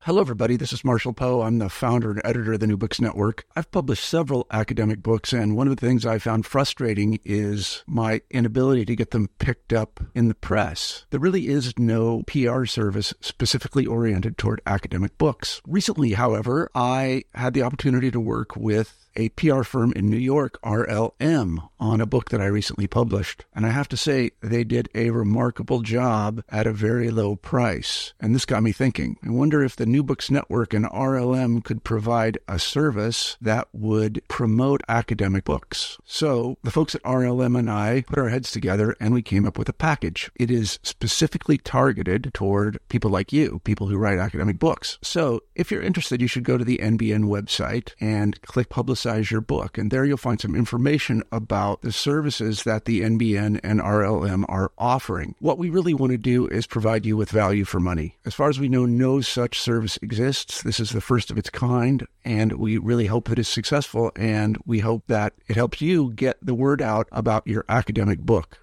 Hello, everybody. This is Marshall Poe. I'm the founder and editor of the New Books Network. I've published several academic books, and one of the things I found frustrating is my inability to get them picked up in the press. There really is no PR service specifically oriented toward academic books. Recently, however, I had the opportunity to work with a PR firm in New York, RLM, on a book that I recently published. And I have to say, they did a remarkable job at a very low price. And this got me thinking. I wonder if the New Books Network and RLM could provide a service that would promote academic books. So the folks at RLM and I put our heads together and we came up with a package. It is specifically targeted toward people like you, people who write academic books. So if you're interested, you should go to the NBN website and click Publicize Your Book. And there you'll find some information about the services that the NBN and RLM are offering. What we really want to do is provide you with value for money. As far as we know, no such service exists. This is the first of its kind, and we really hope that it's successful, and we hope that it helps you get the word out about your academic book.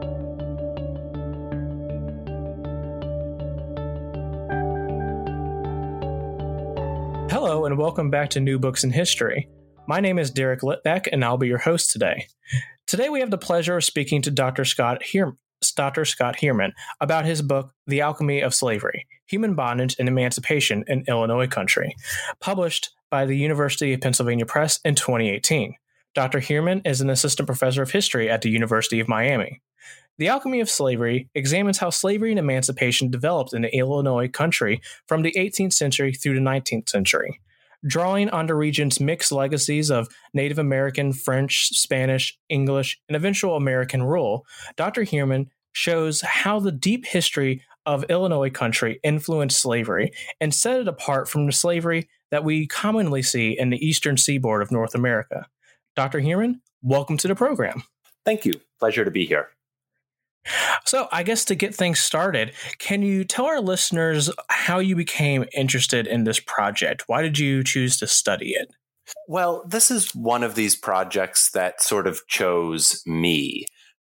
Hello, and welcome back to New Books in History. My name is Derek Litbeck, and I'll be your host today. Today we have the pleasure of speaking to Dr. Scott Heermann about his book, The Alchemy of Slavery, Human Bondage and Emancipation in Illinois Country, published by the University of Pennsylvania Press in 2018. Dr. Heermann is an assistant professor of history at the University of Miami. The Alchemy of Slavery examines how slavery and emancipation developed in the Illinois Country from the 18th century through the 19th century. Drawing on the region's mixed legacies of Native American, French, Spanish, English, and eventual American rule, Dr. Heermann shows how the deep history of Illinois Country influenced slavery and set it apart from the slavery that we commonly see in the eastern seaboard of North America. Dr. Heermann, welcome to the program. Thank you. Pleasure to be here. So I guess to get things started, can you tell our listeners how you became interested in this project? Why did you choose to study it? Well, this is one of these projects that sort of chose me.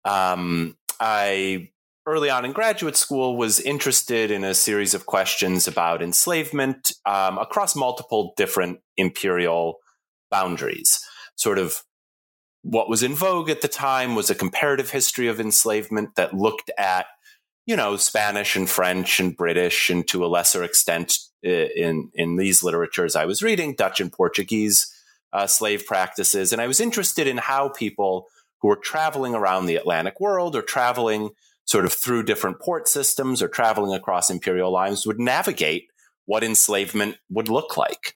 I, early on in graduate school, was interested in a series of questions about enslavement across multiple different imperial boundaries. Sort of what was in vogue at the time was a comparative history of enslavement that looked at, Spanish and French and British, and to a lesser extent in these literatures I was reading, Dutch and Portuguese slave practices. And I was interested in how people who were traveling around the Atlantic world or traveling sort of through different port systems or traveling across imperial lines would navigate what enslavement would look like.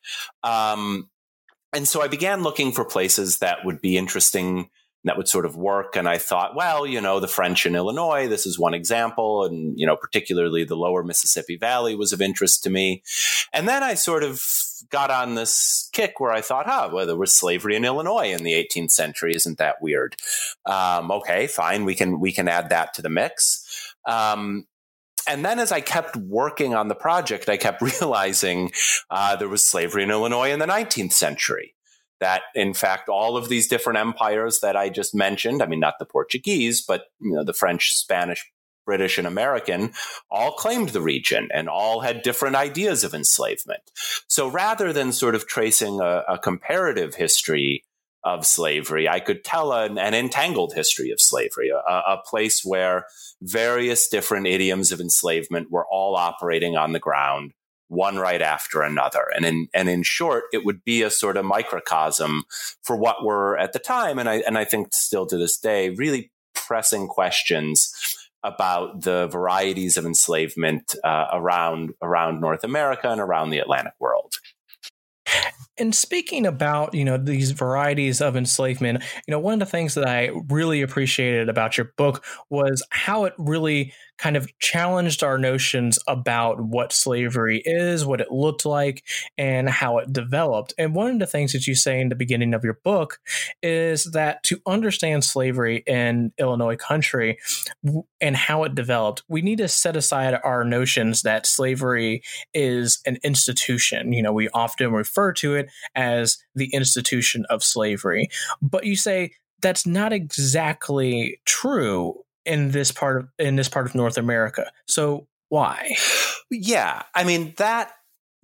And so I began looking for places that would be interesting, that would sort of work. And I thought, well, the French in Illinois, this is one example. And, particularly the lower Mississippi Valley was of interest to me. And then I sort of got on this kick where I thought, well, there was slavery in Illinois in the 18th century. Isn't that weird? Okay, fine. We can add that to the mix. And then as I kept working on the project, I kept realizing there was slavery in Illinois in the 19th century. That, in fact, all of these different empires that I just mentioned, I mean, not the Portuguese, but the French, Spanish, British, and American, all claimed the region and all had different ideas of enslavement. So rather than sort of tracing a comparative history of slavery, I could tell an entangled history of slavery, a place where various different idioms of enslavement were all operating on the ground, one right after another. And in short, it would be a sort of microcosm for what were at the time, and I think still to this day, really pressing questions about the varieties of enslavement around North America and around the Atlantic world. And speaking about, these varieties of enslavement, one of the things that I really appreciated about your book was how it really kind of challenged our notions about what slavery is, what it looked like, and how it developed. And one of the things that you say in the beginning of your book is that to understand slavery in Illinois Country and how it developed, we need to set aside our notions that slavery is an institution. We often refer to it as the institution of slavery. But you say that's not exactly true in this part of North America. So why? Yeah, I mean, that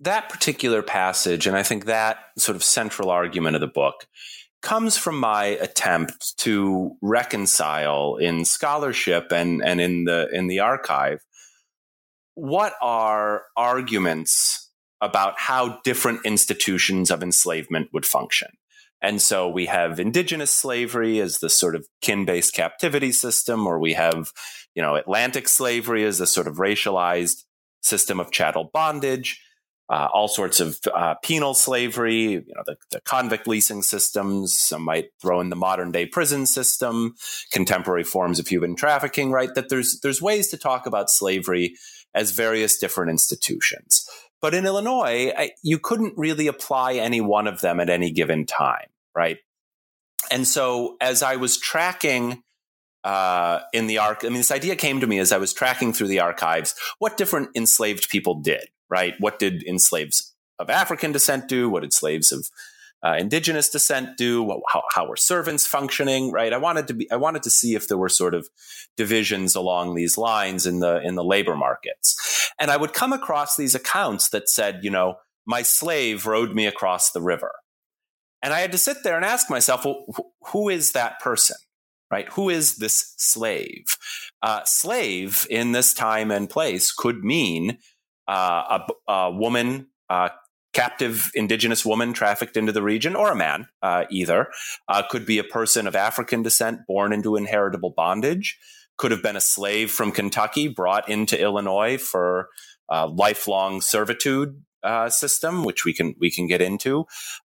that particular passage, and I think that sort of central argument of the book, comes from my attempt to reconcile in scholarship and in the archive what are arguments about how different institutions of enslavement would function. And so we have indigenous slavery as the sort of kin-based captivity system, or we have, Atlantic slavery as the sort of racialized system of chattel bondage, all sorts of penal slavery, the convict leasing systems. Some might throw in the modern day prison system, contemporary forms of human trafficking, right? That there's ways to talk about slavery as various different institutions. But in Illinois, you couldn't really apply any one of them at any given time, right? And so as I was tracking in the this idea came to me as I was tracking through the archives, what different enslaved people did, right? What did enslaved of African descent do? What did slaves of indigenous descent do? How were servants functioning, right? I wanted to see if there were sort of divisions along these lines in the labor markets. And I would come across these accounts that said, my slave rowed me across the river. And I had to sit there and ask myself, well, who is that person, right? Who is this slave? Slave in this time and place could mean a woman, captive indigenous woman trafficked into the region, or a man, either. Could be a person of African descent born into inheritable bondage. Could have been a slave from Kentucky brought into Illinois for lifelong servitude system, which we can get into.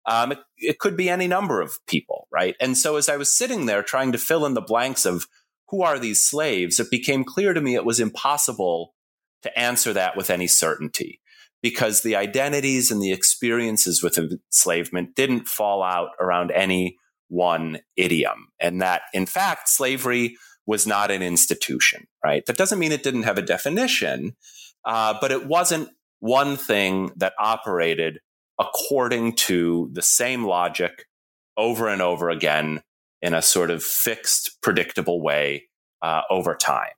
It could be any number of people, right? And so as I was sitting there trying to fill in the blanks of who are these slaves, it became clear to me it was impossible to answer that with any certainty, because the identities and the experiences with enslavement didn't fall out around any one idiom. And that, in fact, slavery was not an institution, right? That doesn't mean it didn't have a definition, but it wasn't one thing that operated according to the same logic over and over again in a sort of fixed, predictable way over time.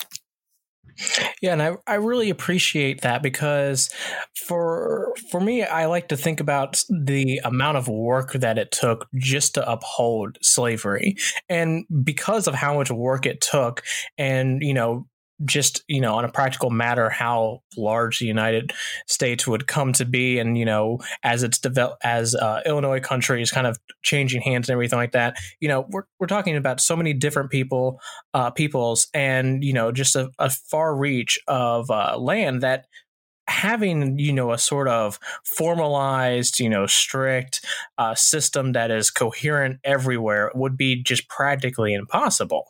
Yeah, and I really appreciate that, because for me, I like to think about the amount of work that it took just to uphold slavery. And because of how much work it took, and, just, on a practical matter, how large the United States would come to be. And, as it's developed, as Illinois country is kind of changing hands and everything like that, we're talking about so many different peoples and, just a far reach of land that having, a sort of formalized, strict system that is coherent everywhere would be just practically impossible.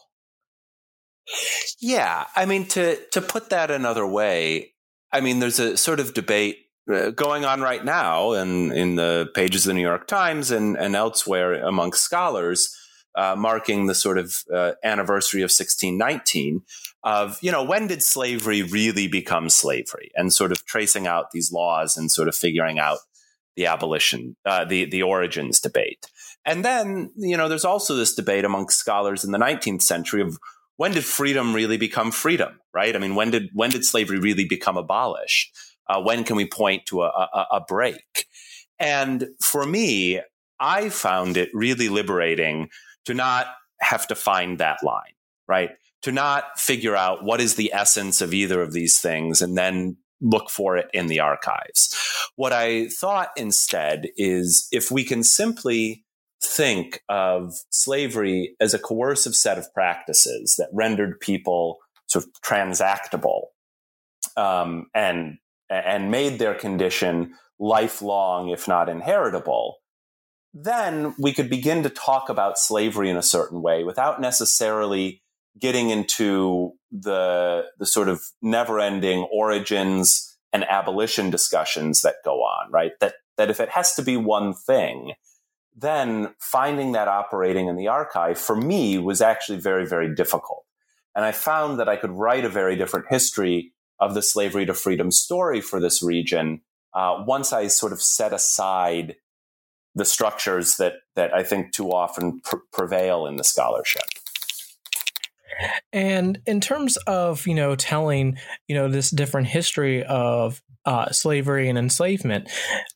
Yeah, to put that another way, there's a sort of debate going on right now in the pages of the New York Times and elsewhere amongst scholars, marking the sort of anniversary of 1619 of, when did slavery really become slavery, and sort of tracing out these laws and sort of figuring out the abolition, the origins debate. And then, there's also this debate amongst scholars in the 19th century of, when did freedom really become freedom, right? When did slavery really become abolished? When can we point to a break? And for me, I found it really liberating to not have to find that line, right? To not figure out what is the essence of either of these things and then look for it in the archives. What I thought instead is, if we can simply think of slavery as a coercive set of practices that rendered people sort of transactable, and made their condition lifelong, if not inheritable, then we could begin to talk about slavery in a certain way without necessarily getting into the sort of never-ending origins and abolition discussions that go on, right? That if it has to be one thing, then finding that operating in the archive for me was actually very, very difficult. And I found that I could write a very different history of the slavery to freedom story for this region once I sort of set aside the structures that I think too often prevail in the scholarship. And in terms of, telling, this different history of slavery and enslavement,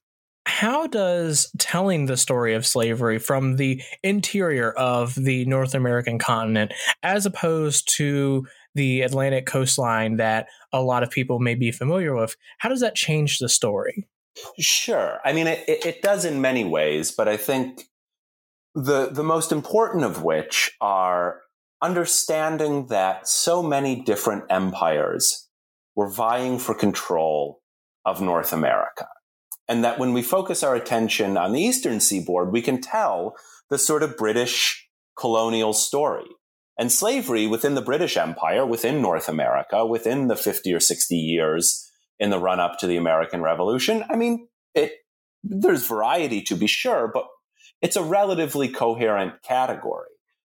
how does telling the story of slavery from the interior of the North American continent, as opposed to the Atlantic coastline that a lot of people may be familiar with, how does that change the story? Sure. I mean, it does in many ways, but I think the most important of which are understanding that so many different empires were vying for control of North America. And that when we focus our attention on the eastern seaboard, we can tell the sort of British colonial story. And slavery within the British Empire, within North America, within the 50 or 60 years in the run-up to the American Revolution, I mean, there's variety to be sure, but it's a relatively coherent category.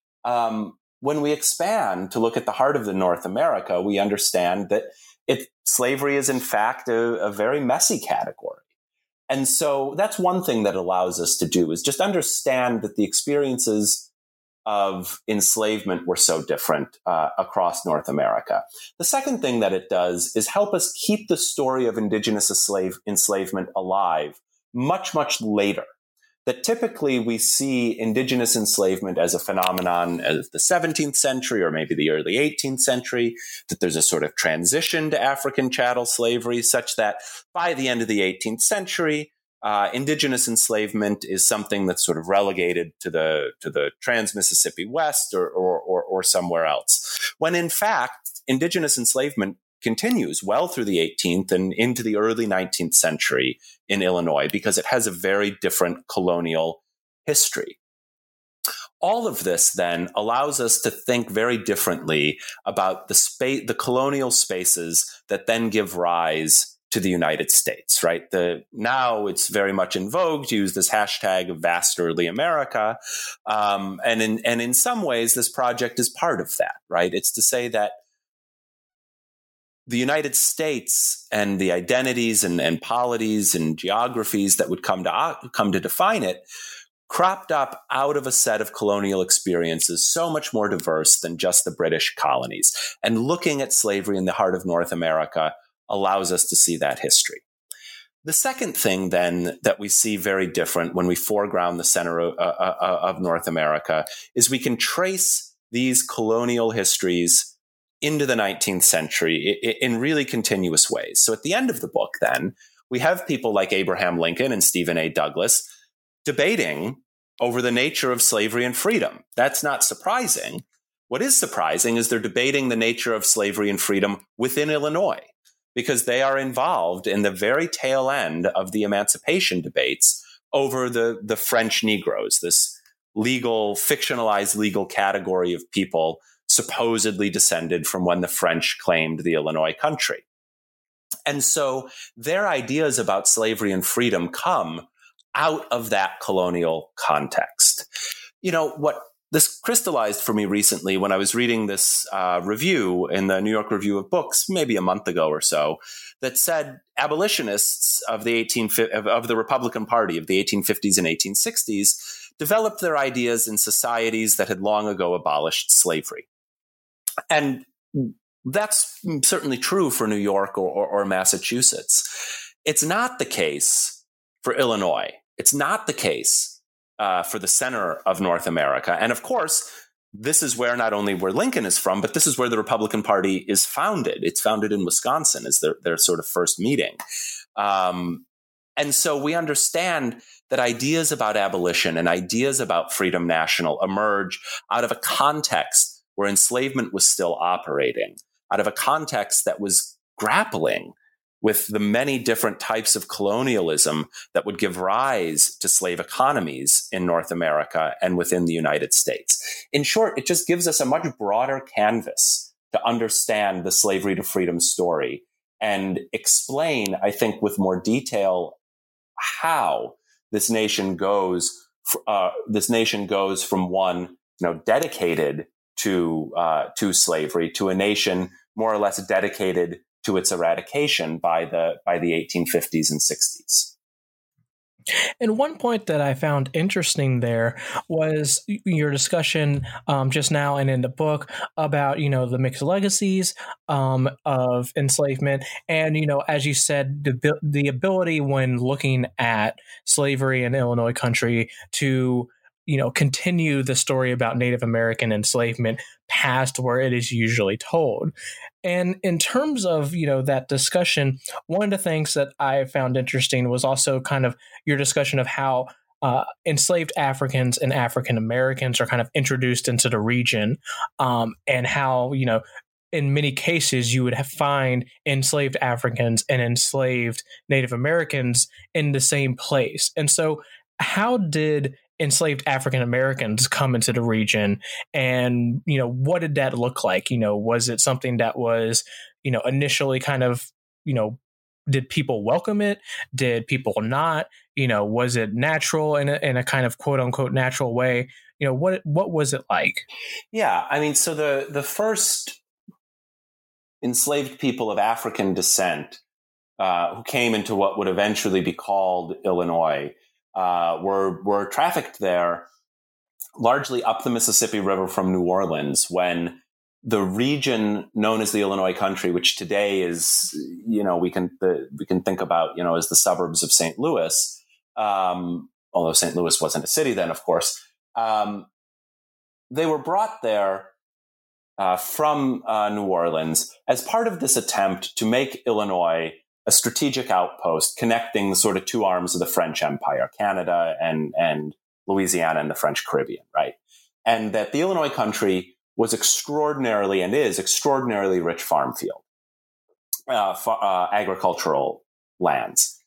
When we expand to look at the heart of the North America, we understand that slavery is in fact a very messy category. And so that's one thing that allows us to do, is just understand that the experiences of enslavement were so different across North America. The second thing that it does is help us keep the story of indigenous enslavement alive much, much later. That typically we see indigenous enslavement as a phenomenon of the 17th century or maybe the early 18th century, that there's a sort of transition to African chattel slavery such that by the end of the 18th century, indigenous enslavement is something that's sort of relegated to the Trans-Mississippi West or somewhere else. When in fact, indigenous enslavement continues well through the 18th and into the early 19th century in Illinois, because it has a very different colonial history. All of this then allows us to think very differently about the colonial spaces that then give rise to the United States, right? Now it's very much in vogue to use this hashtag Vast Early America. And in some ways, this project is part of that, right? It's to say that the United States and the identities and polities and geographies that would come to define it cropped up out of a set of colonial experiences so much more diverse than just the British colonies. And looking at slavery in the heart of North America allows us to see that history. The second thing then that we see very different when we foreground the center of North America is we can trace these colonial histories into the 19th century in really continuous ways. So at the end of the book, then, we have people like Abraham Lincoln and Stephen A. Douglas debating over the nature of slavery and freedom. That's not surprising. What is surprising is they're debating the nature of slavery and freedom within Illinois, because they are involved in the very tail end of the emancipation debates over the French Negroes, this fictionalized legal category of people supposedly descended from when the French claimed the Illinois country. And so their ideas about slavery and freedom come out of that colonial context. What this crystallized for me recently when I was reading this review in the New York Review of Books, maybe a month ago or so, that said abolitionists of the Republican Party of the 1850s and 1860s developed their ideas in societies that had long ago abolished slavery. And that's certainly true for New York or Massachusetts. It's not the case for Illinois. It's not the case for the center of North America. And of course, this is where not only where Lincoln is from, but this is where the Republican Party is founded. It's founded in Wisconsin as their sort of first meeting. And so we understand that ideas about abolition and ideas about freedom national emerge out of a context where enslavement was still operating, out of a context that was grappling with the many different types of colonialism that would give rise to slave economies in North America and within the United States. In short, it just gives us a much broader canvas to understand the slavery to freedom story and explain, I think, with more detail how this nation goes from one dedicated to slavery to a nation more or less dedicated to its eradication by the 1850s and 60s. And one point that I found interesting there was your discussion just now and in the book about, the mixed legacies of enslavement. And, as you said, the ability when looking at slavery in Illinois country to continue the story about Native American enslavement past where it is usually told. And in terms of, that discussion, one of the things that I found interesting was also kind of your discussion of how enslaved Africans and African Americans are kind of introduced into the region, and how, in many cases, you would find enslaved Africans and enslaved Native Americans in the same place. And so how did enslaved African Americans come into the region, and what did that look like? Was it something that was initially kind of did people welcome it? Did people not? Was it natural in a kind of quote unquote natural way? What was it like? Yeah, I mean, so the first enslaved people of African descent who came into what would eventually be called Illinois were trafficked there largely up the Mississippi River from New Orleans, when the region known as the Illinois country, which today is, we can think about, as the suburbs of St. Louis, although St. Louis wasn't a city then, of course, they were brought there from New Orleans as part of this attempt to make Illinois a strategic outpost connecting the sort of two arms of the French Empire, Canada and Louisiana and the French Caribbean, right? And that the Illinois country was extraordinarily and is extraordinarily rich farm field, agricultural lands.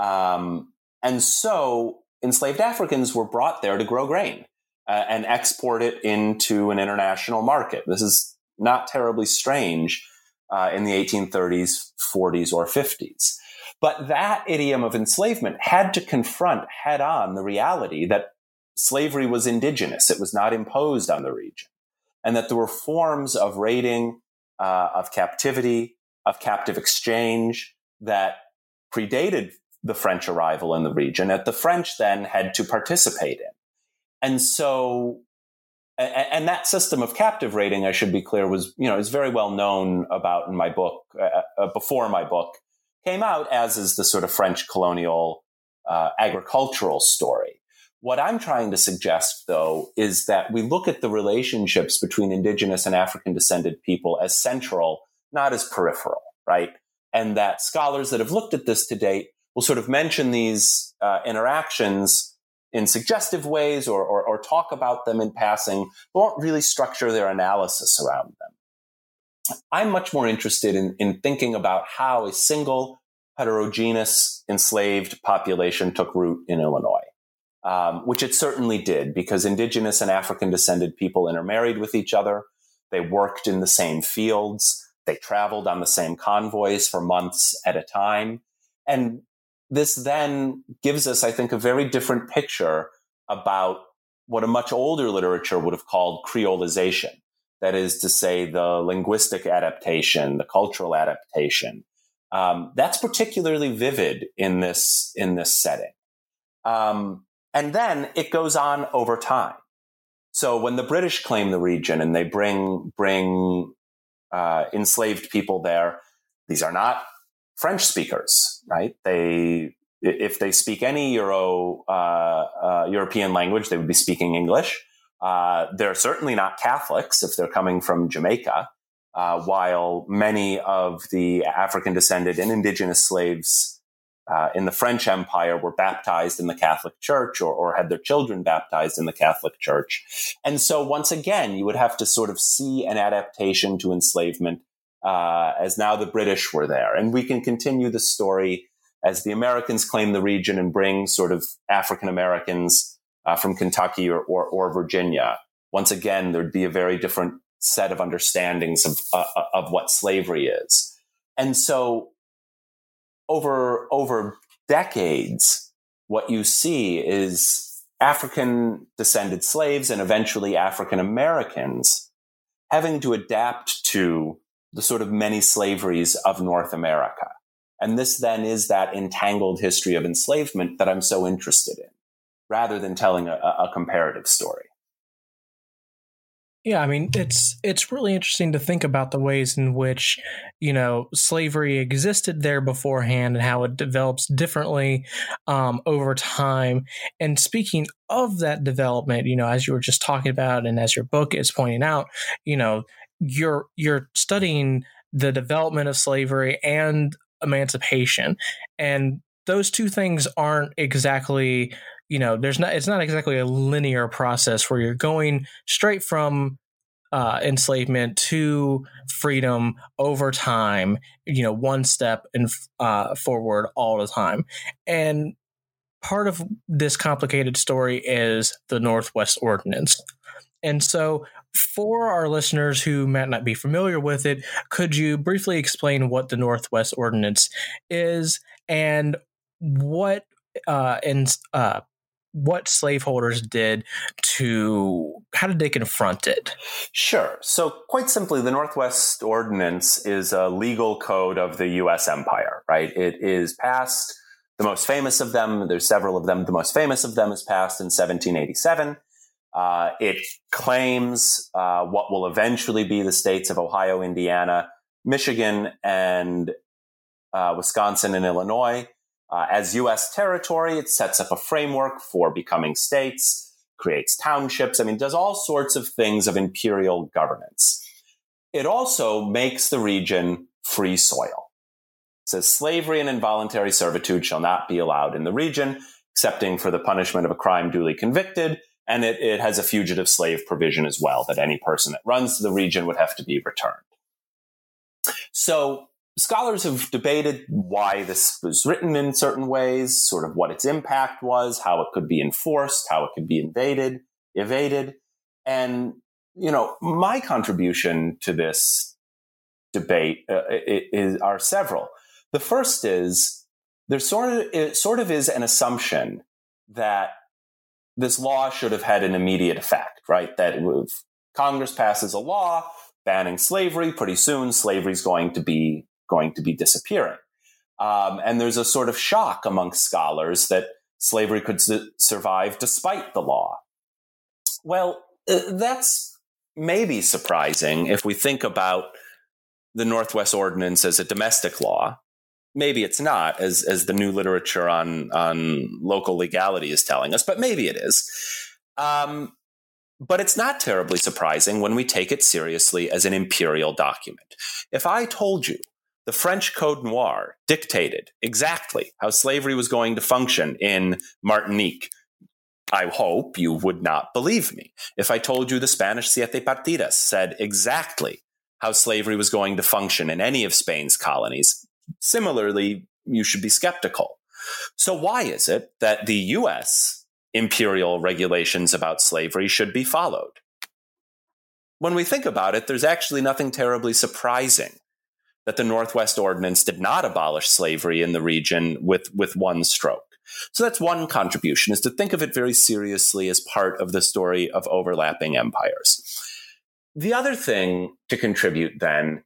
And so enslaved Africans were brought there to grow grain and export it into an international market. This is not terribly strange in the 1830s, 40s, or 50s. But that idiom of enslavement had to confront head on the reality that slavery was indigenous. It was not imposed on the region. And that there were forms of raiding, of captivity, of captive exchange that predated the French arrival in the region, that the French then had to participate in. And so, and that system of captive raiding, I should be clear, was, is very well known about in my book, before my book came out, as is the sort of French colonial agricultural story. What I'm trying to suggest, though, is that we look at the relationships between indigenous and African-descended people as central, not as peripheral, right? And that scholars that have looked at this to date will sort of mention these interactions in suggestive ways or talk about them in passing, but won't really structure their analysis around them. I'm much more interested in thinking about how a single heterogeneous enslaved population took root in Illinois. Which it certainly did, because indigenous and African-descended people intermarried with each other. They worked in the same fields. They traveled on the same convoys for months at a time. And this then gives us, I think, a very different picture about what a much older literature would have called creolization. That is to say, the linguistic adaptation, the cultural adaptation. That's particularly vivid in this setting. And then it goes on over time. So when the British claim the region and they bring enslaved people there, these are not French speakers, right? If they speak any European language, they would be speaking English. They're certainly not Catholics if they're coming from Jamaica, while many of the African-descended and indigenous slaves in the French Empire were baptized in the Catholic Church or had their children baptized in the Catholic Church. And so once again, you would have to sort of see an adaptation to enslavement as now the British were there. And we can continue the story as the Americans claim the region and bring sort of African Americans from Kentucky or Virginia. Once again, there'd be a very different set of understandings of what slavery is. And so over decades, what you see is African descended slaves and eventually African Americans having to adapt to the sort of many slaveries of North America. And this then is that entangled history of enslavement that I'm so interested in, rather than telling a comparative story. Yeah, I mean, it's really interesting to think about the ways in which, slavery existed there beforehand and how it develops differently over time. And speaking of that development, as you were just talking about, and as your book is pointing out, you're studying the development of slavery and emancipation, and those two things aren't exactly, it's not exactly a linear process where you're going straight from enslavement to freedom over time, one step and forward all the time. And part of this complicated story is the Northwest Ordinance. And so for our listeners who might not be familiar with it, could you briefly explain what the Northwest Ordinance is and what slaveholders did how did they confront it? Sure. So quite simply, the Northwest Ordinance is a legal code of the U.S. empire, right? It is passed, the most famous of them, there's several of them, the most famous of them is passed in 1787. It claims what will eventually be the states of Ohio, Indiana, Michigan, and Wisconsin and Illinois. As U.S. territory, it sets up a framework for becoming states, creates townships, does all sorts of things of imperial governance. It also makes the region free soil. It says slavery and involuntary servitude shall not be allowed in the region, excepting for the punishment of a crime duly convicted. And it has a fugitive slave provision as well, that any person that runs to the region would have to be returned. So scholars have debated why this was written in certain ways, sort of what its impact was, how it could be enforced, how it could be evaded. And, my contribution to this debate are several. The first is there sort of is an assumption that this law should have had an immediate effect, right? That if Congress passes a law banning slavery, pretty soon slavery is going to be disappearing. And there's a sort of shock amongst scholars that slavery could survive despite the law. Well, that's maybe surprising if we think about the Northwest Ordinance as a domestic law. Maybe it's not, as the new literature on local legality is telling us, but maybe it is. But it's not terribly surprising when we take it seriously as an imperial document. If I told you the French Code Noir dictated exactly how slavery was going to function in Martinique, I hope you would not believe me. If I told you the Spanish Siete Partidas said exactly how slavery was going to function in any of Spain's colonies, similarly, you should be skeptical. So why is it that the U.S. imperial regulations about slavery should be followed? When we think about it, there's actually nothing terribly surprising that the Northwest Ordinance did not abolish slavery in the region with one stroke. So that's one contribution, is to think of it very seriously as part of the story of overlapping empires. The other thing to contribute then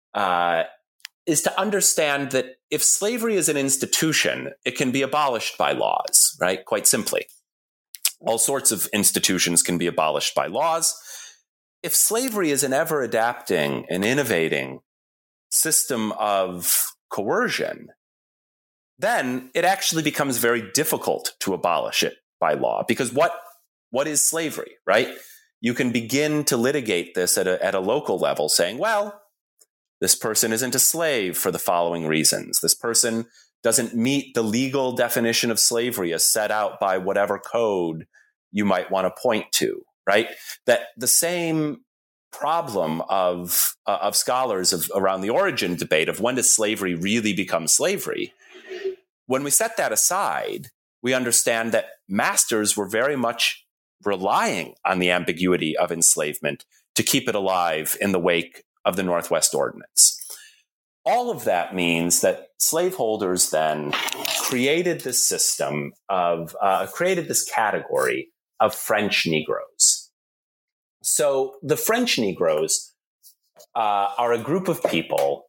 is to understand that if slavery is an institution, it can be abolished by laws, right? Quite simply. All sorts of institutions can be abolished by laws. If slavery is an ever-adapting and innovating system of coercion, then it actually becomes very difficult to abolish it by law. Because what is slavery, right? You can begin to litigate this at a local level, saying, well, this person isn't a slave for the following reasons. This person doesn't meet the legal definition of slavery as set out by whatever code you might want to point to, right? That the same problem of scholars around the origin debate of when does slavery really become slavery, when we set that aside, we understand that masters were very much relying on the ambiguity of enslavement to keep it alive in the wake of the Northwest Ordinance. All of that means that slaveholders then created this system of, created this category of French Negroes. So the French Negroes are a group of people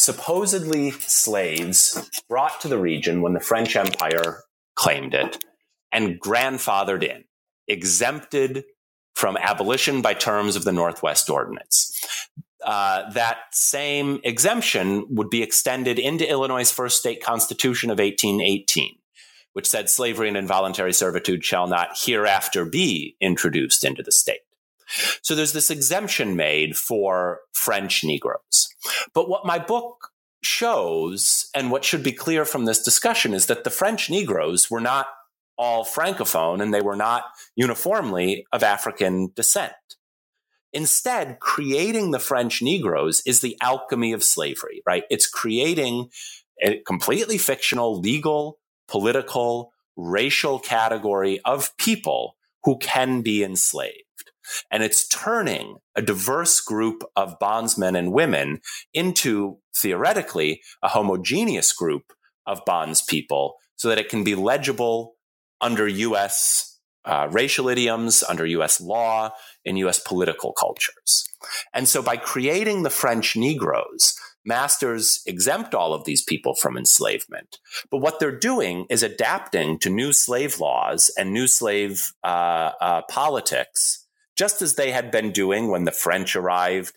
supposedly slaves brought to the region when the French Empire claimed it and grandfathered in, exempted from abolition by terms of the Northwest Ordinance. That same exemption would be extended into Illinois' first state constitution of 1818, which said slavery and involuntary servitude shall not hereafter be introduced into the state. So there's this exemption made for French Negroes. But what my book shows, and what should be clear from this discussion, is that the French Negroes were not all Francophone, and they were not uniformly of African descent. Instead, creating the French Negroes is the alchemy of slavery, right? It's creating a completely fictional, legal, political, racial category of people who can be enslaved. And it's turning a diverse group of bondsmen and women into, theoretically, a homogeneous group of bondspeople so that it can be legible under U.S. Racial idioms, under U.S. law, in U.S. political cultures. And so by creating the French Negroes, masters exempt all of these people from enslavement. But what they're doing is adapting to new slave laws and new slave politics, just as they had been doing when the French arrived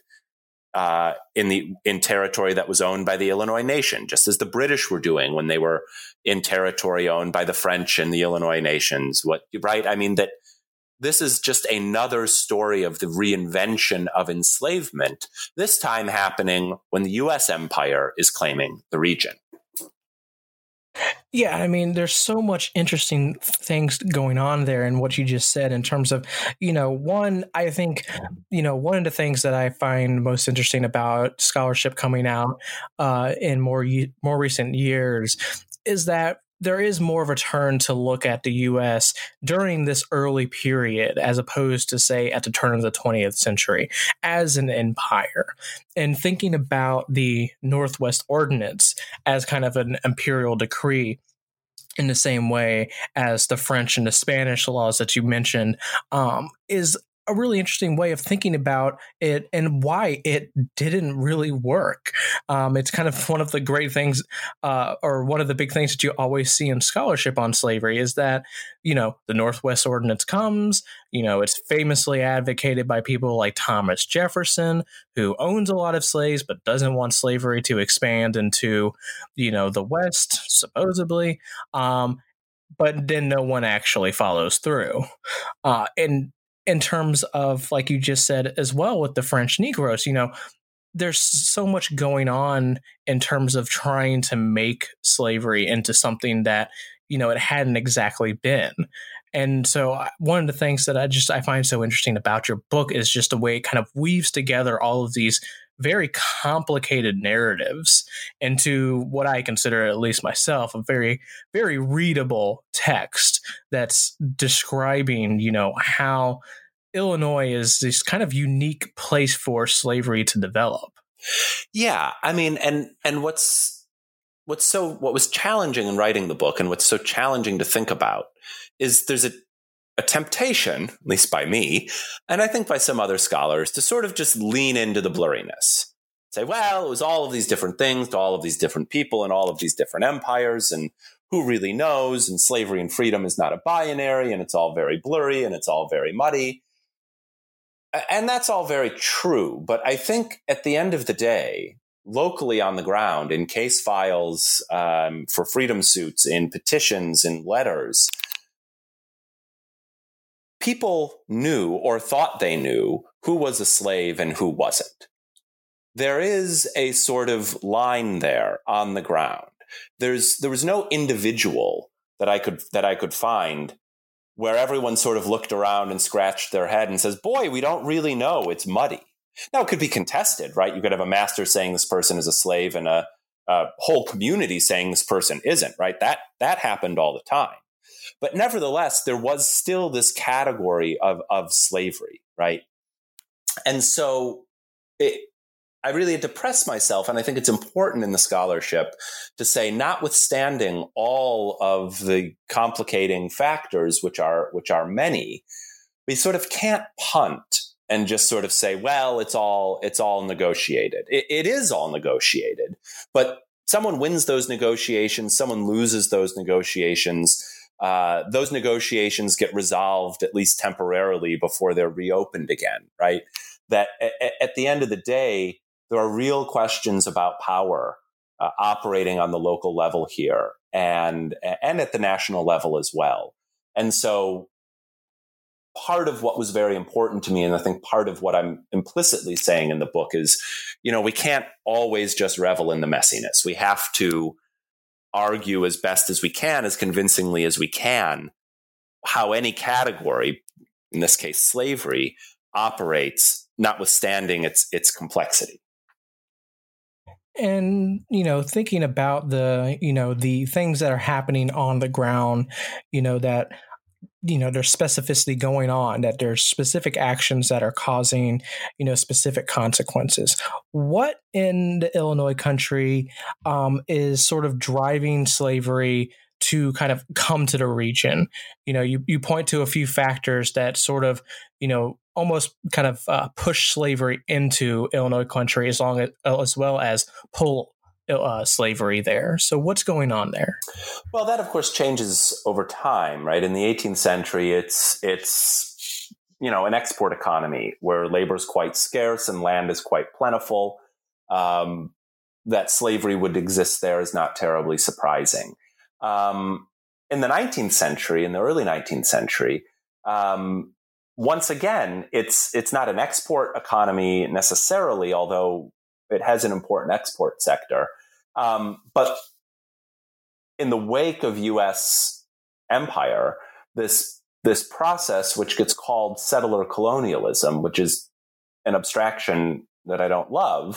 in territory that was owned by the Illinois Nation, just as the British were doing when they were in territory owned by the French and the Illinois Nations. Right? I mean, that this is just another story of the reinvention of enslavement, this time happening when the U.S. empire is claiming the region. Yeah, I mean, there's so much interesting things going on there in what you just said in terms of, I think, one of the things that I find most interesting about scholarship coming out in more recent years is that there is more of a turn to look at the U.S. during this early period, as opposed to, say, at the turn of the 20th century, as an empire, and thinking about the Northwest Ordinance as kind of an imperial decree in the same way as the French and the Spanish laws that you mentioned, is a really interesting way of thinking about it and why it didn't really work. It's kind of one of the great things, or one of the big things that you always see in scholarship on slavery is that, the Northwest Ordinance comes, it's famously advocated by people like Thomas Jefferson, who owns a lot of slaves, but doesn't want slavery to expand into, the West, supposedly. But then no one actually follows through. And in terms of, like you just said as well, with the French Negroes, there's so much going on in terms of trying to make slavery into something that, it hadn't exactly been. And so one of the things that I find so interesting about your book is just the way it kind of weaves together all of these very complicated narratives into what I consider, at least myself, a very, very readable text that's describing, how Illinois is this kind of unique place for slavery to develop. Yeah, I mean, and what was challenging in writing the book, and what's so challenging to think about, is there's a temptation, at least by me, and I think by some other scholars, to sort of just lean into the blurriness. Say, well, it was all of these different things to all of these different people and all of these different empires, and who really knows? And slavery and freedom is not a binary, and it's all very blurry, and it's all very muddy. And that's all very true. But I think at the end of the day, locally on the ground, in case files for freedom suits, in petitions, in letters, people knew or thought they knew who was a slave and who wasn't. There is a sort of line there on the ground. There was no individual that I could find where everyone sort of looked around and scratched their head and says, boy, we don't really know. It's muddy. Now, it could be contested, right? You could have a master saying this person is a slave and a whole community saying this person isn't, right? That happened all the time. But nevertheless, there was still this category of slavery, right? And so I really had to press myself, and I think it's important in the scholarship to say, notwithstanding all of the complicating factors, which are many, we sort of can't punt and just sort of say, well, it's all negotiated. It is all negotiated, but someone wins those negotiations, someone loses those negotiations. Those negotiations get resolved at least temporarily before they're reopened again, right? That at the end of the day, there are real questions about power operating on the local level here and at the national level as well. And so part of what was very important to me, and I think part of what I'm implicitly saying in the book is, we can't always just revel in the messiness. We have to argue as best as we can, as convincingly as we can, how any category, in this case slavery, operates, notwithstanding its complexity. And, thinking about the things that are happening on the ground, that there's specificity going on, that there's specific actions that are causing, specific consequences. What in the Illinois country is sort of driving slavery to kind of come to the region? You point to a few factors that sort of, almost kind of push slavery into Illinois country as well as pull slavery there. So what's going on there? Well, that of course changes over time, right? In the 18th century, it's an export economy where labor is quite scarce and land is quite plentiful. That slavery would exist there is not terribly surprising. In the 19th century, in the early 19th century, once again, it's not an export economy necessarily, although it has an important export sector. But in the wake of U.S. empire, this process, which gets called settler colonialism, which is an abstraction that I don't love,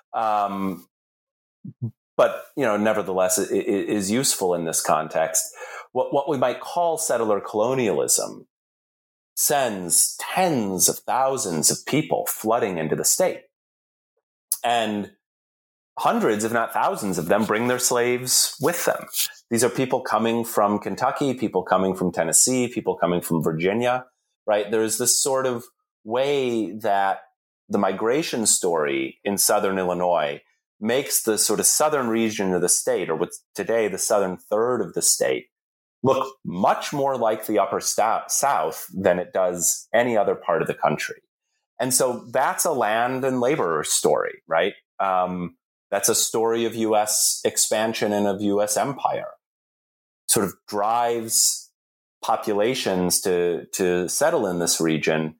but nevertheless is useful in this context. What we might call settler colonialism sends tens of thousands of people flooding into the state. And hundreds, if not thousands of them bring their slaves with them. These are people coming from Kentucky, people coming from Tennessee, people coming from Virginia, right? There's this sort of way that the migration story in Southern Illinois makes the sort of southern region of the state, or what's today the southern third of the state, look much more like the upper South than it does any other part of the country. And so that's a land and labor story, right? That's a story of U.S. expansion and of U.S. empire. Sort of drives populations to settle in this region.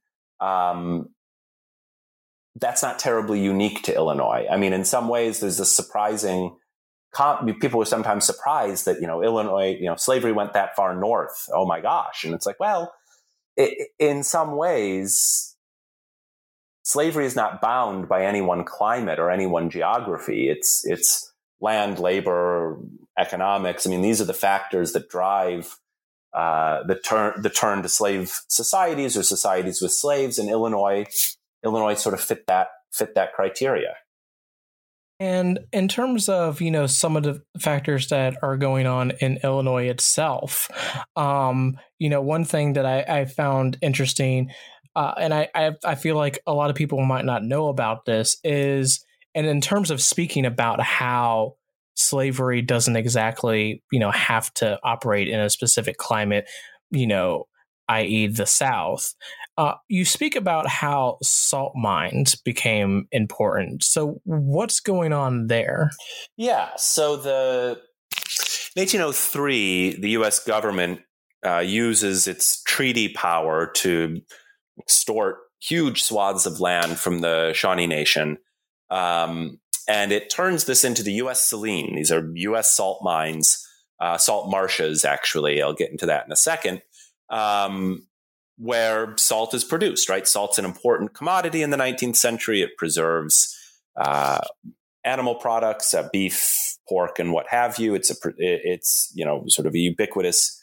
That's not terribly unique to Illinois. I mean, in some ways, there's this surprising. People were sometimes surprised that Illinois, slavery went that far north. Oh my gosh! And it's like, well, in some ways, slavery is not bound by any one climate or any one geography. It's land, labor, economics. I mean, these are the factors that drive the turn to slave societies or societies with slaves. And Illinois sort of fit that criteria. And in terms of, some of the factors that are going on in Illinois itself, one thing that I found interesting, and I feel like a lot of people might not know about this is, and in terms of speaking about how slavery doesn't exactly, have to operate in a specific climate, i.e. the South. You speak about how salt mines became important. So what's going on there? Yeah. So in 1803, the U.S. government uses its treaty power to extort huge swaths of land from the Shawnee Nation. And it turns this into the U.S. Saline. These are U.S. salt mines, salt marshes, actually. I'll get into that in a second. Where salt is produced, right? Salt's an important commodity in the 19th century. It preserves animal products, beef, pork, and what have you. It's sort of a ubiquitous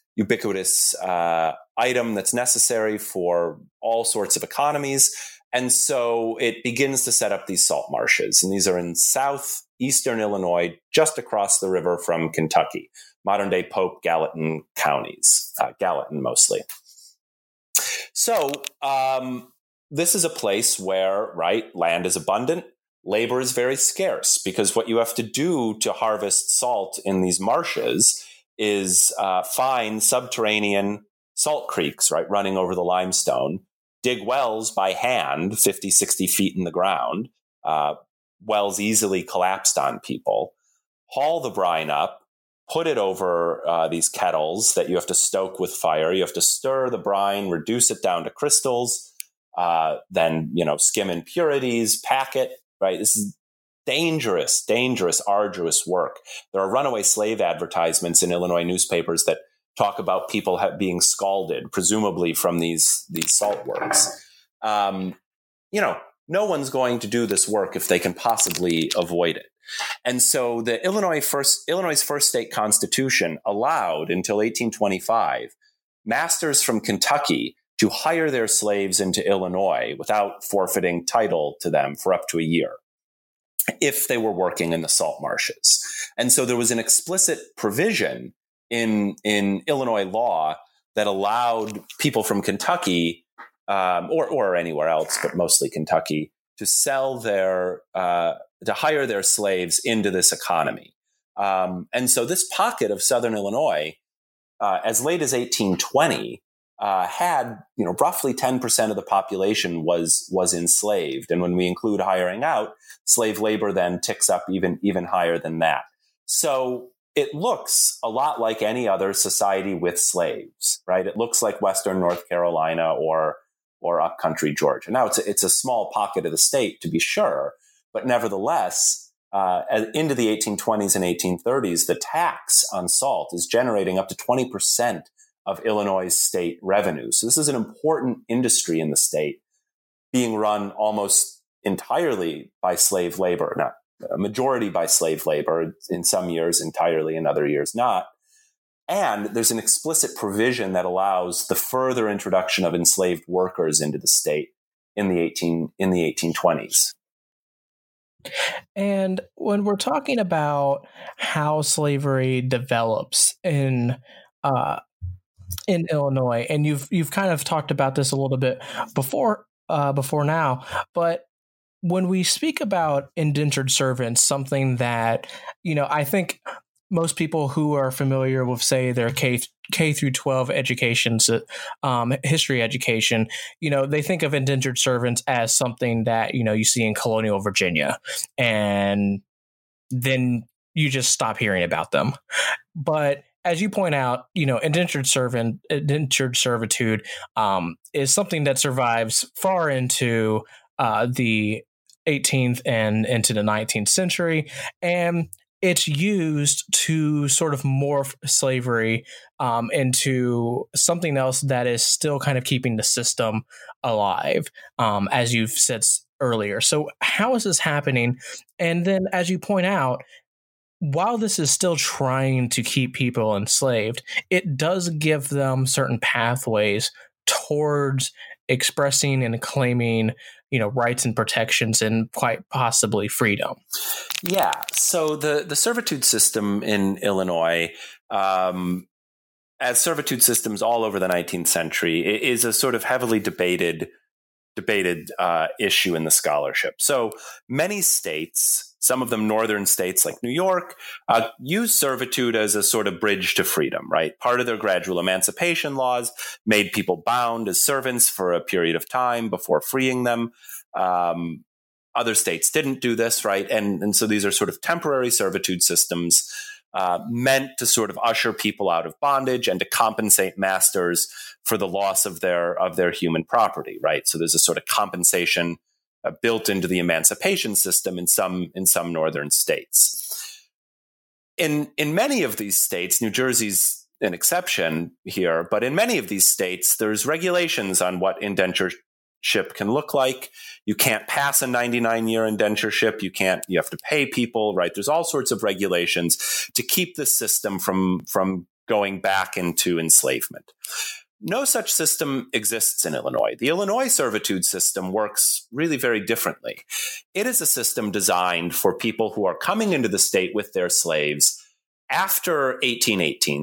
item that's necessary for all sorts of economies. And so it begins to set up these salt marshes. And these are in southeastern Illinois, just across the river from Kentucky, modern day Pope, Gallatin counties, Gallatin mostly. So this is a place where, right, land is abundant, labor is very scarce, because what you have to do to harvest salt in these marshes is find subterranean salt creeks, right, running over the limestone, dig wells by hand, 50, 60 feet in the ground, wells easily collapsed on people, haul the brine up, put it over these kettles that you have to stoke with fire. You have to stir the brine, reduce it down to crystals, then, skim impurities, pack it, right? This is dangerous, arduous work. There are runaway slave advertisements in Illinois newspapers that talk about people being scalded, presumably from these salt works. No one's going to do this work if they can possibly avoid it. And so the Illinois' first state constitution allowed until 1825 masters from Kentucky to hire their slaves into Illinois without forfeiting title to them for up to a year if they were working in the salt marshes. And so there was an explicit provision in Illinois law that allowed people from Kentucky or anywhere else, but mostly Kentucky, to hire their slaves into this economy. And so this pocket of Southern Illinois, as late as 1820, had, roughly 10% of the population was enslaved. And when we include hiring out, slave labor then ticks up even higher than that. So it looks a lot like any other society with slaves, right? It looks like Western North Carolina or upcountry Georgia. Now it's a small pocket of the state, to be sure, but nevertheless, into the 1820s and 1830s, the tax on salt is generating up to 20% of Illinois' state revenue. So this is an important industry in the state, being run almost entirely by slave labor, not a majority by slave labor, in some years entirely, in other years not. And there's an explicit provision that allows the further introduction of enslaved workers into the state in the 1820s. And when we're talking about how slavery develops in Illinois, and you've kind of talked about this a little bit before now, but when we speak about indentured servants, something that, I think most people who are familiar with, say, their K through 12 educations, history education, they think of indentured servants as something that, you see in colonial Virginia, and then you just stop hearing about them. But as you point out, indentured servitude is something that survives far into the 18th and into the 19th century, and it's used to sort of morph slavery into something else that is still kind of keeping the system alive, as you've said earlier. So how is this happening? And then, as you point out, while this is still trying to keep people enslaved, it does give them certain pathways towards expressing and claiming, rights and protections and quite possibly freedom. Yeah. So the servitude system in Illinois, as servitude systems all over the 19th century, is a sort of heavily debated issue in the scholarship. So many states, some of them northern states like New York, use servitude as a sort of bridge to freedom, right? Part of their gradual emancipation laws made people bound as servants for a period of time before freeing them. Other states didn't do this, right? And so these are sort of temporary servitude systems meant to sort of usher people out of bondage and to compensate masters for the loss of their human property, right? So there's a sort of compensation built into the emancipation system in some northern states. In many of these states, New Jersey's an exception here, but in many of these states, there's regulations on what indentureship can look like. You can't pass a 99-year indentureship. You have to pay people, right? There's all sorts of regulations to keep the system from going back into enslavement. No such system exists in Illinois. The Illinois servitude system works really very differently. It is a system designed for people who are coming into the state with their slaves after 1818,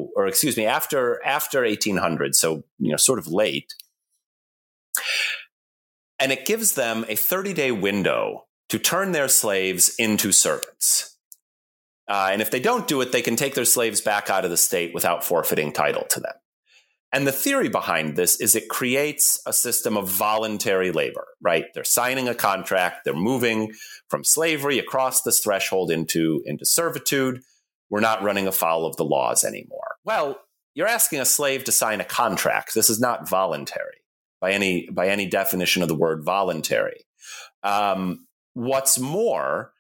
after 1800, so sort of late. and it gives them a 30-day window to turn their slaves into servants. And if they don't do it, they can take their slaves back out of the state without forfeiting title to them. And the theory behind this is it creates a system of voluntary labor, right? They're signing a contract, they're moving from slavery across this threshold into servitude. We're not running afoul of the laws anymore. Well, you're asking a slave to sign a contract. This is not voluntary by any definition of the word voluntary. What's more,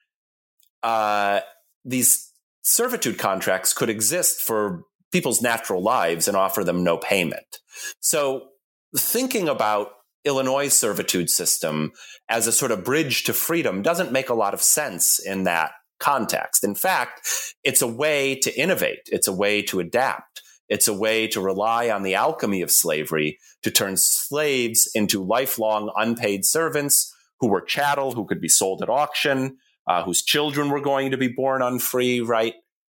these servitude contracts could exist for people's natural lives and offer them no payment. So thinking about Illinois' servitude system as a sort of bridge to freedom doesn't make a lot of sense in that context. In fact, it's a way to innovate. It's a way to adapt. It's a way to rely on the alchemy of slavery to turn slaves into lifelong unpaid servants who were chattel, who could be sold at auction, whose children were going to be born unfree, right?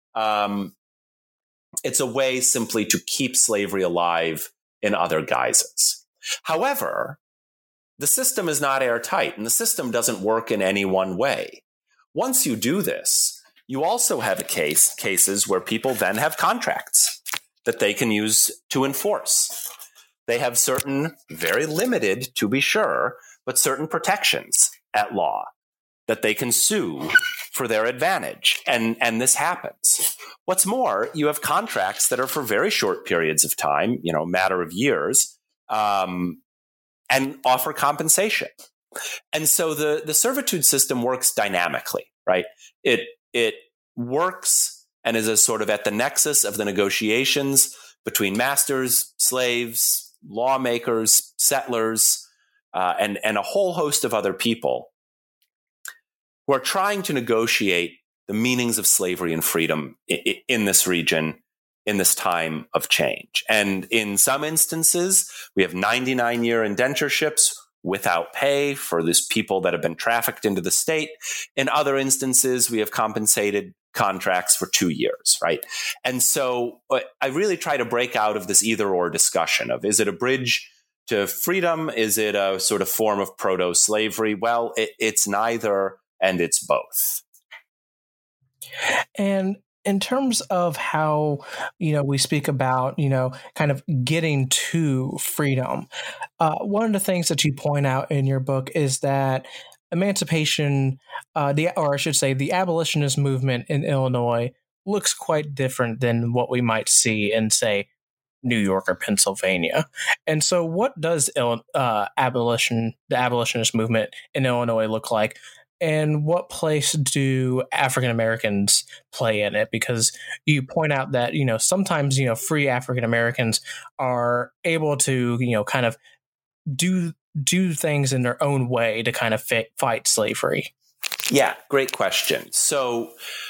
It's a way simply to keep slavery alive in other guises. However, the system is not airtight, and the system doesn't work in any one way. Once you do this, you also have cases where people then have contracts that they can use to enforce. They have certain, very limited to be sure, but certain protections at law that they can sue for their advantage. And this happens. What's more, you have contracts that are for very short periods of time, a matter of years, and offer compensation. And so the servitude system works dynamically, right? It works and is a sort of at the nexus of the negotiations between masters, slaves, lawmakers, settlers, and a whole host of other people who are trying to negotiate the meanings of slavery and freedom in this region, in this time of change. And in some instances, we have 99-year indentureships without pay for these people that have been trafficked into the state. In other instances, we have compensated contracts for 2 years, right? And so I really try to break out of this either-or discussion of, is it a bridge to freedom? Is it a sort of form of proto-slavery? Well, it's neither, and it's both. And in terms of how, we speak about, kind of getting to freedom, one of the things that you point out in your book is that emancipation, the abolitionist movement in Illinois looks quite different than what we might see in, say, New York or Pennsylvania. And so what does the abolitionist movement in Illinois look like? And what place do African Americans play in it? Because you point out that, sometimes, free African Americans are able to, kind of do things in their own way to kind of fight slavery. Yeah, great question. So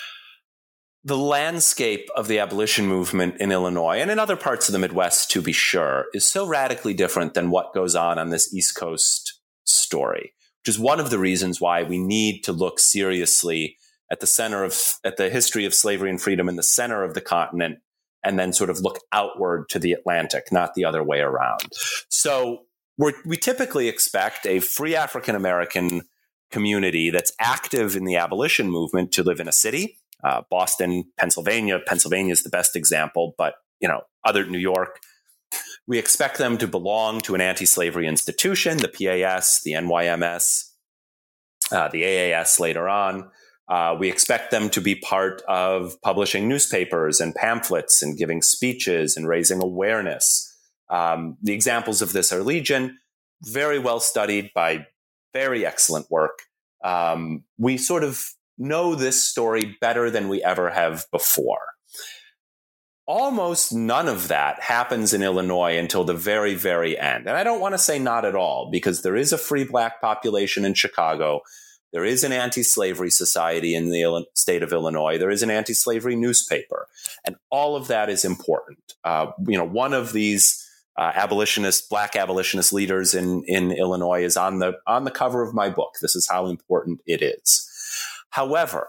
the landscape of the abolition movement in Illinois and in other parts of the Midwest, to be sure, is so radically different than what goes on this East Coast story, which is one of the reasons why we need to look seriously at the history of slavery and freedom in the center of the continent, and then sort of look outward to the Atlantic, not the other way around. So we typically expect a free African American community that's active in the abolition movement to live in a city. Boston, Pennsylvania. Pennsylvania is the best example, but other New York. We expect them to belong to an anti-slavery institution, the PAS, the NYMS, the AAS later on. We expect them to be part of publishing newspapers and pamphlets and giving speeches and raising awareness. The examples of this are legion, very well studied by very excellent work. We sort of know this story better than we ever have before. Almost none of that happens in Illinois until the very, very end. And I don't want to say not at all, because there is a free Black population in Chicago. There is an anti-slavery society in the state of Illinois. There is an anti-slavery newspaper. And all of that is important. One of these Black abolitionist leaders in Illinois is on the cover of my book. This is how important it is. However,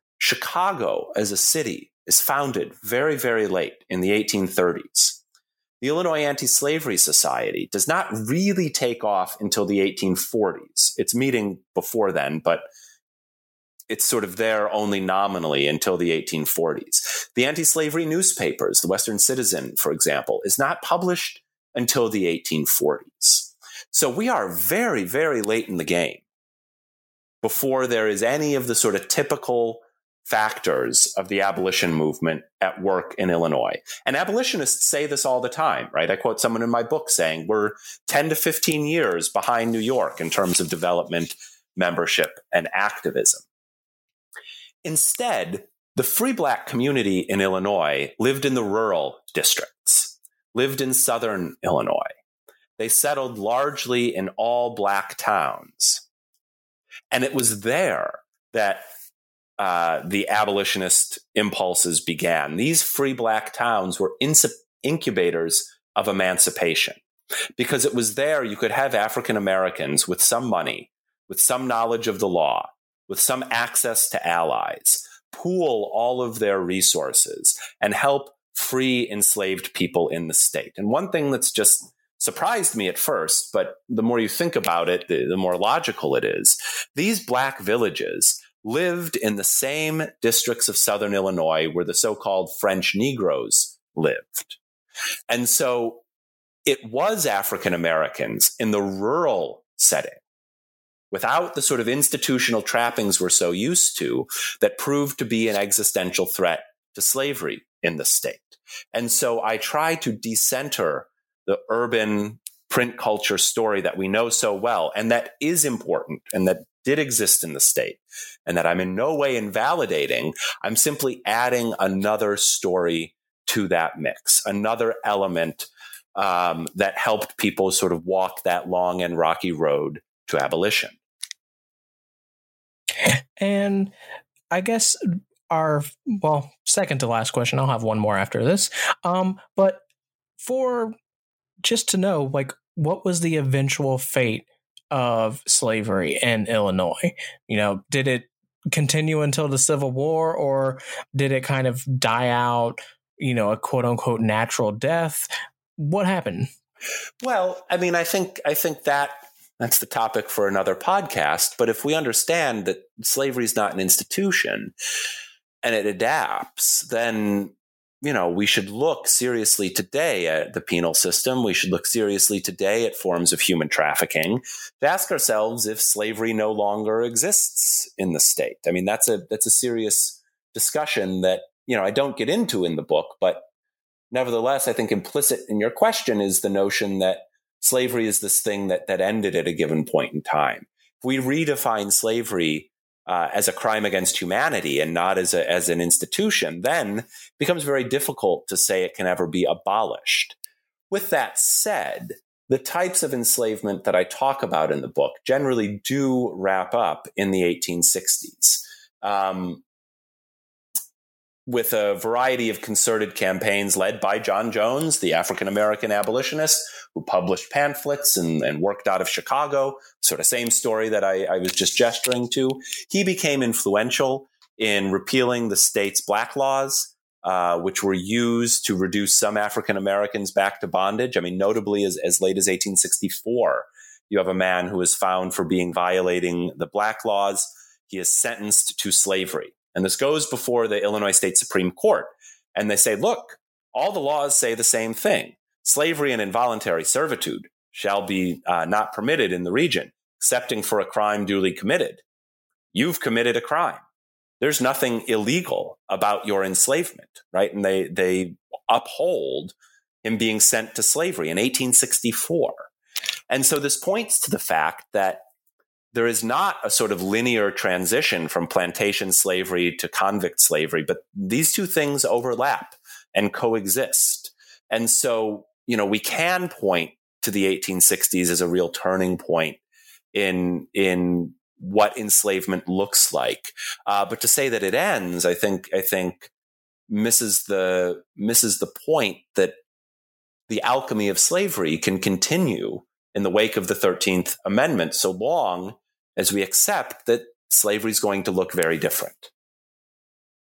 Chicago as a city is founded very, very late in the 1830s. the Illinois Anti-Slavery Society does not really take off until the 1840s. It's meeting before then, but it's sort of there only nominally until the 1840s. The anti-slavery newspapers, the Western Citizen, for example, is not published until the 1840s. So we are very, very late in the game before there is any of the sort of typical factors of the abolition movement at work in Illinois. And abolitionists say this all the time, right? I quote someone in my book saying we're 10 to 15 years behind New York in terms of development, membership, and activism. Instead, the free Black community in Illinois lived in the rural districts, lived in southern Illinois. They settled largely in all Black towns. And it was there that the abolitionist impulses began. These free Black towns were incubators of emancipation, because it was there you could have African Americans with some money, with some knowledge of the law, with some access to allies, pool all of their resources and help free enslaved people in the state. And one thing that's just surprised me at first, but the more you think about it, the more logical it is. These Black villages lived in the same districts of southern Illinois where the so-called French Negroes lived. And so it was African Americans in the rural setting, without the sort of institutional trappings we're so used to, that proved to be an existential threat to slavery in the state. And so I try to decenter the urban print culture story that we know so well, and that is important, and that did exist in the state, and that I'm in no way invalidating. I'm simply adding another story to that mix, another element that helped people sort of walk that long and rocky road to abolition. And I guess second to last question, I'll have one more after this. But for just to know, like, what was the eventual fate of slavery in Illinois? You know, did it continue until the Civil War, or did it kind of die out, you know, a quote unquote natural death? What happened? Well, I mean, I think that's the topic for another podcast. But if we understand that slavery is not an institution and it adapts, then, you know, we should look seriously today at the penal system. We should look seriously today at forms of human trafficking to ask ourselves if slavery no longer exists in the state. I mean, that's a serious discussion that, you know, I don't get into in the book, but nevertheless, I think implicit in your question is the notion that slavery is this thing that ended at a given point in time. If we redefine slavery as a crime against humanity and not as an institution, then it becomes very difficult to say it can ever be abolished. With that said, the types of enslavement that I talk about in the book generally do wrap up in the 1860s. With a variety of concerted campaigns led by John Jones, the African-American abolitionist who published pamphlets and worked out of Chicago, sort of same story that I was just gesturing to. He became influential in repealing the state's black laws, which were used to reduce some African-Americans back to bondage. I mean, notably as late as 1864, you have a man who is found for violating the black laws. He is sentenced to slavery. And this goes before the Illinois State Supreme Court. And they say, look, all the laws say the same thing. Slavery and involuntary servitude shall be not permitted in the region, excepting for a crime duly committed. You've committed a crime. There's nothing illegal about your enslavement, right? And they uphold him being sent to slavery in 1864. And so this points to the fact that there is not a sort of linear transition from plantation slavery to convict slavery, but these two things overlap and coexist. And so, you know, we can point to the 1860s as a real turning point in what enslavement looks like. But to say that it ends, I think misses the point that the alchemy of slavery can continue in the wake of the 13th Amendment, so long as we accept that slavery is going to look very different.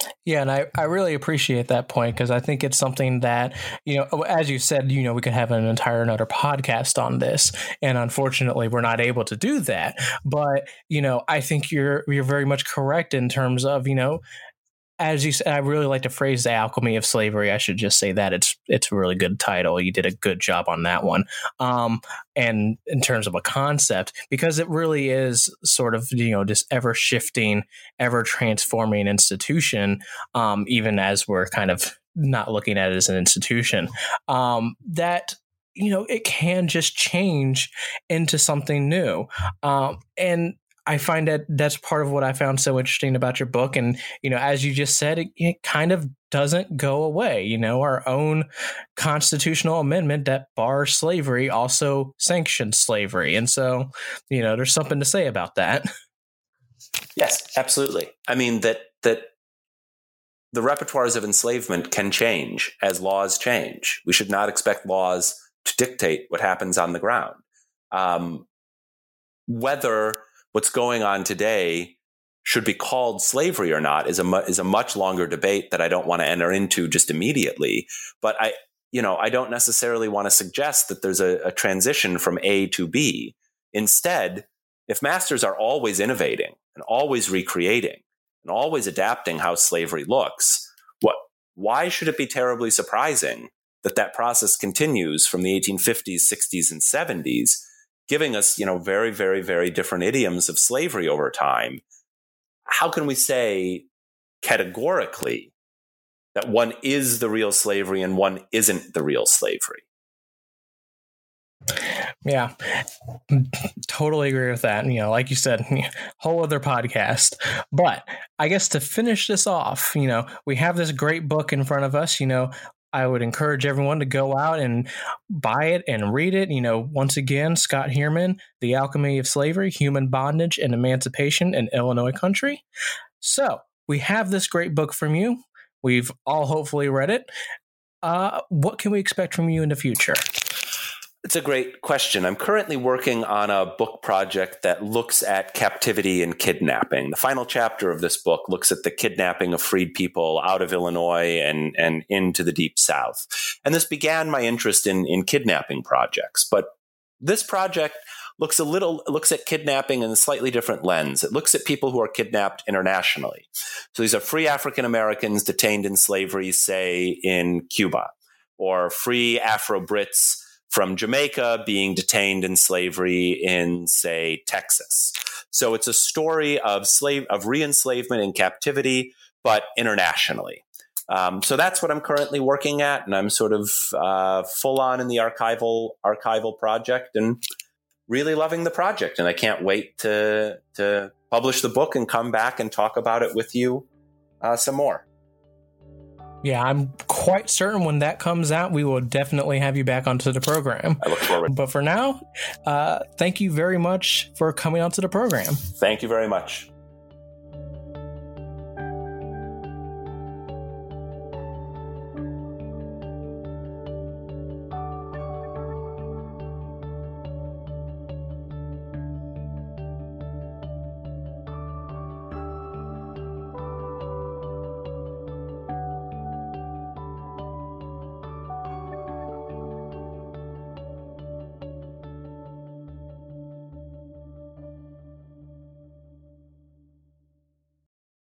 Yeah, and I really appreciate that point, because I think it's something that, as you said, we could have another podcast on this, and unfortunately we're not able to do that. But, I think you're very much correct in terms of, as you said, I really like to phrase The Alchemy of Slavery. I should just say that it's a really good title. You did a good job on that one. And in terms of a concept, because it really is sort of, this ever shifting, ever transforming institution, even as we're kind of not looking at it as an institution, that, it can just change into something new. And I find that that's part of what I found so interesting about your book. And, as you just said, it kind of doesn't go away. Our own constitutional amendment that bars slavery also sanctions slavery. And so, there's something to say about that. Yes, absolutely. I mean, that the repertoires of enslavement can change as laws change. We should not expect laws to dictate what happens on the ground. Whether what's going on today should be called slavery or not is a much longer debate that I don't want to enter into just immediately. But I don't necessarily want to suggest that there's a transition from A to B. Instead, if masters are always innovating and always recreating and always adapting how slavery looks, why should it be terribly surprising that process continues from the 1850s, 60s, and 70s, giving us, very, very, very different idioms of slavery over time? How can we say categorically that one is the real slavery and one isn't the real slavery? Yeah, totally agree with that. Like you said, whole other podcast. But I guess to finish this off, we have this great book in front of us. I would encourage everyone to go out and buy it and read it. Once again, Scott Heerman, The Alchemy of Slavery, Human Bondage and Emancipation in Illinois Country. So we have this great book from you. We've all hopefully read it. What can we expect from you in the future? It's a great question. I'm currently working on a book project that looks at captivity and kidnapping. The final chapter of this book looks at the kidnapping of freed people out of Illinois and into the Deep South. And this began my interest in kidnapping projects. But this project looks at kidnapping in a slightly different lens. It looks at people who are kidnapped internationally. So these are free African Americans detained in slavery, say, in Cuba, or free Afro-Brits from Jamaica being detained in slavery in, say, Texas. So it's a story of re-enslavement and captivity, but internationally. So that's what I'm currently working at, and I'm sort of full on in the archival project, and really loving the project. And I can't wait to publish the book and come back and talk about it with you some more. Yeah, I'm quite certain when that comes out, we will definitely have you back onto the program. I look forward. But for now, thank you very much for coming onto the program. Thank you very much.